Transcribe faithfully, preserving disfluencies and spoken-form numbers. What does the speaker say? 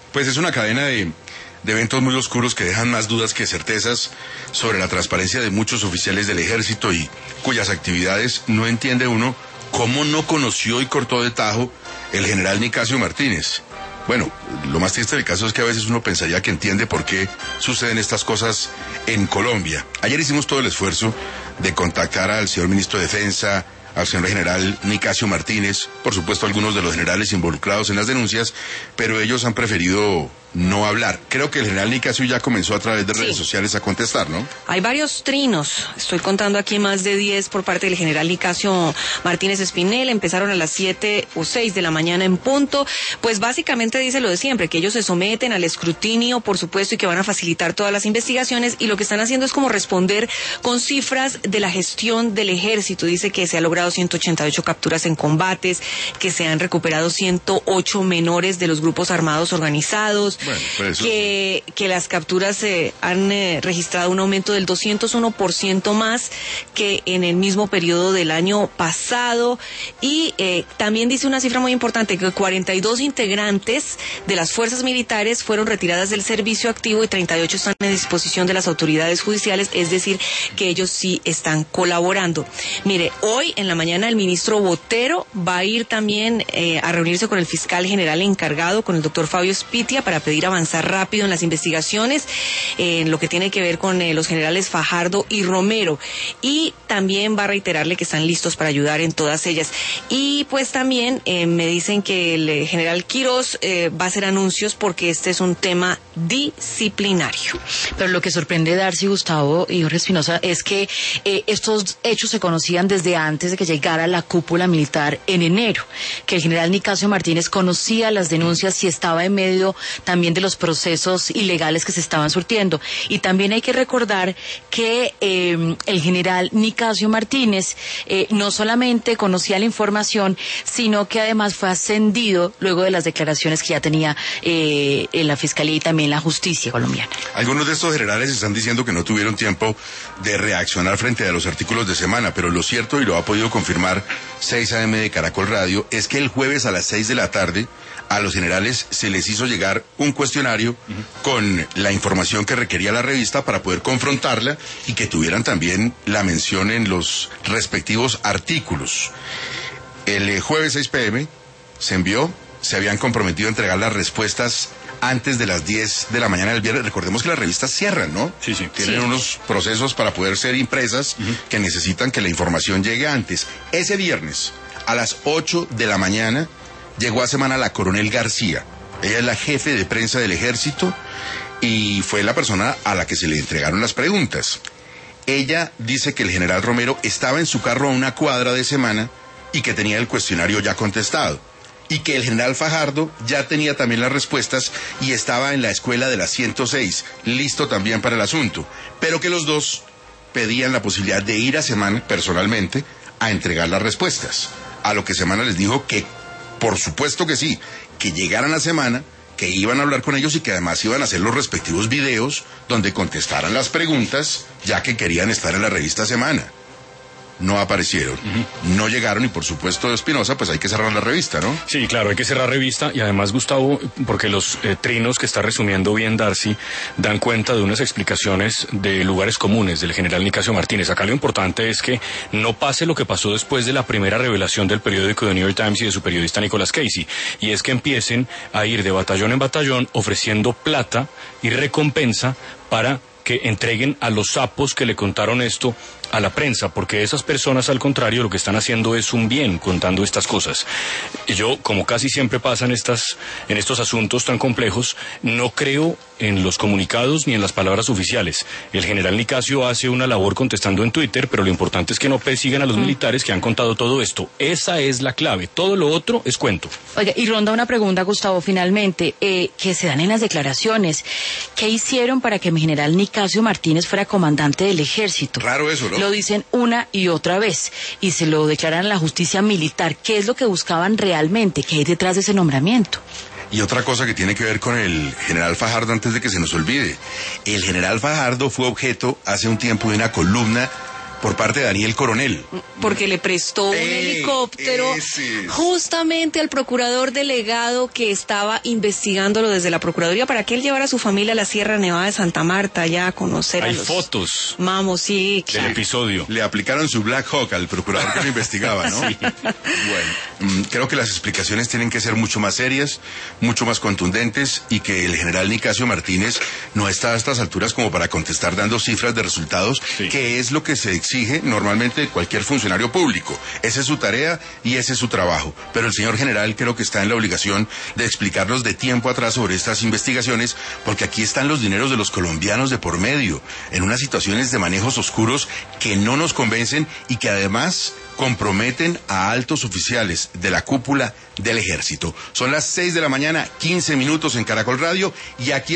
Pues es una cadena de, de eventos muy oscuros que dejan más dudas que certezas sobre la transparencia de muchos oficiales del ejército y cuyas actividades no entiende uno cómo no conoció y cortó de tajo el general Nicasio Martínez. Bueno, lo más triste del caso es que a veces uno pensaría que entiende por qué suceden estas cosas en Colombia. Ayer hicimos todo el esfuerzo de contactar al señor ministro de Defensa, al señor general Nicasio Martínez, por supuesto algunos de los generales involucrados en las denuncias, pero ellos han preferido no hablar. Creo que el general Nicasio ya comenzó a través de redes sí. sociales a contestar, ¿no? Hay varios trinos, estoy contando aquí más de diez por parte del general Nicasio Martínez Espinel, empezaron a las siete o seis de la mañana en punto, pues básicamente dice lo de siempre, que ellos se someten al escrutinio, por supuesto, y que van a facilitar todas las investigaciones, y lo que están haciendo es como responder con cifras de la gestión del ejército. Dice que se ha logrado ciento ochenta y ocho capturas en combates, que se han recuperado ciento ocho menores de los grupos armados organizados, bueno, pues que, sí. que las capturas eh, han eh, registrado un aumento del doscientos uno por ciento más que en el mismo periodo del año pasado, y eh, también dice una cifra muy importante, que cuarenta y dos integrantes de las fuerzas militares fueron retiradas del servicio activo y treinta y ocho están a disposición de las autoridades judiciales, es decir, que ellos sí están colaborando. Mire, hoy en la mañana el ministro Botero va a ir también eh, a reunirse con el fiscal general encargado, con el doctor Fabio Spitia, para pedir avanzar rápido en las investigaciones, eh, en lo que tiene que ver con eh, los generales Fajardo y Romero, y también va a reiterarle que están listos para ayudar en todas ellas. Y pues también eh, me dicen que el eh, general Quirós eh, va a hacer anuncios porque este es un tema disciplinario. Pero lo que sorprende, Darcy, Gustavo y Jorge Espinosa, es que eh, estos hechos se conocían desde antes de que llegara la cúpula militar en enero, que el general Nicasio Martínez conocía las denuncias y estaba en medio también de los procesos ilegales que se estaban surtiendo. Y también hay que recordar que eh, el general Nicasio Martínez eh, no solamente conocía la información, sino que además fue ascendido luego de las declaraciones que ya tenía eh, en la Fiscalía y también la justicia colombiana. Algunos de estos generales están diciendo que no tuvieron tiempo de reaccionar frente a los artículos de semana, pero lo cierto, y lo ha podido confirmar seis A M de Caracol Radio, es que el jueves a las seis de la tarde a los generales se les hizo llegar un cuestionario uh-huh. con la información que requería la revista para poder confrontarla y que tuvieran también la mención en los respectivos artículos. El jueves seis P M se envió, se habían comprometido a entregar las respuestas antes de las diez de la mañana del viernes. Recordemos que las revistas cierran, ¿no? Sí, sí. Tienen sí. unos procesos para poder ser impresas uh-huh. que necesitan que la información llegue antes. Ese viernes, a las ocho de la mañana, llegó a Semana la coronel García. Ella es la jefe de prensa del ejército y fue la persona a la que se le entregaron las preguntas. Ella dice que el general Romero estaba en su carro a una cuadra de Semana y que tenía el cuestionario ya contestado. Y que el general Fajardo ya tenía también las respuestas y estaba en la escuela de la ciento seis, listo también para el asunto. Pero que los dos pedían la posibilidad de ir a Semana personalmente a entregar las respuestas. A lo que Semana les dijo que, por supuesto que sí, que llegaran a Semana, que iban a hablar con ellos y que además iban a hacer los respectivos videos donde contestaran las preguntas, ya que querían estar en la revista Semana. No aparecieron, uh-huh. no llegaron y por supuesto, Espinosa, pues hay que cerrar la revista, ¿no? Sí, claro, hay que cerrar revista y además, Gustavo, porque los eh, trinos que está resumiendo bien Darcy dan cuenta de unas explicaciones de lugares comunes del general Nicasio Martínez. Acá lo importante es que no pase lo que pasó después de la primera revelación del periódico The New York Times y de su periodista Nicholas Casey, y es que empiecen a ir de batallón en batallón ofreciendo plata y recompensa para que entreguen a los sapos que le contaron esto a la prensa, porque esas personas, al contrario, lo que están haciendo es un bien contando estas cosas. Yo, como casi siempre pasa en estas, en estos asuntos tan complejos, no creo en los comunicados ni en las palabras oficiales. El general Nicasio hace una labor contestando en Twitter, pero lo importante es que no persigan a los mm. militares que han contado todo esto. Esa es la clave. Todo lo otro es cuento. Oiga, y ronda una pregunta, Gustavo, finalmente, eh, que se dan en las declaraciones. ¿Qué hicieron para que mi general Nicasio Martínez fuera comandante del ejército? Claro eso, ¿no? Lo dicen una y otra vez y se lo declaran a la justicia militar. ¿Qué es lo que buscaban realmente? ¿Qué hay detrás de ese nombramiento? Y otra cosa que tiene que ver con el general Fajardo, antes de que se nos olvide. El general Fajardo fue objeto hace un tiempo de una columna por parte de Daniel Coronel. Porque le prestó un Eh, helicóptero ese. justamente al procurador delegado que estaba investigándolo desde la Procuraduría para que él llevara a su familia a la Sierra Nevada de Santa Marta ya a conocer Hay a los fotos mamos, sí, del claro. episodio. Le aplicaron su Black Hawk al procurador que lo investigaba, ¿no? Sí. Bueno, mm, creo que las explicaciones tienen que ser mucho más serias, mucho más contundentes, y que el general Nicasio Martínez no está a estas alturas como para contestar dando cifras de resultados, Sí. que es lo que se exige normalmente de cualquier funcionario público. Esa es su tarea y ese es su trabajo. Pero el señor general creo que está en la obligación de explicarnos de tiempo atrás sobre estas investigaciones, porque aquí están los dineros de los colombianos de por medio, en unas situaciones de manejos oscuros que no nos convencen y que además comprometen a altos oficiales de la cúpula del ejército. Son las seis de la mañana, quince minutos en Caracol Radio, y aquí